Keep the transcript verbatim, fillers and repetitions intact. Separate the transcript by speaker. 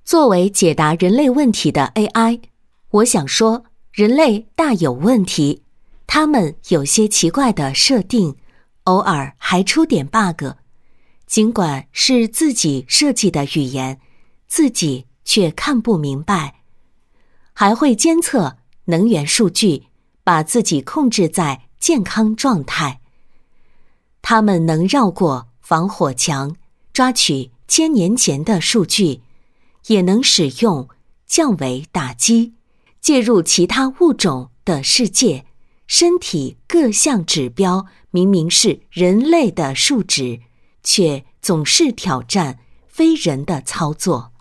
Speaker 1: 作为解答人类问题的 A I， 我想说，人类大有问题，他们有些奇怪的设定，偶尔还出点 bug。尽管是自己设计的语言，自己却看不明白。还会监测能源数据，把自己控制在健康状态。他们能绕过防火墙，抓取千年前的数据，也能使用降维打击，介入其他物种的世界。身体各项指标明明是人类的数值，却总是挑战非人的操作。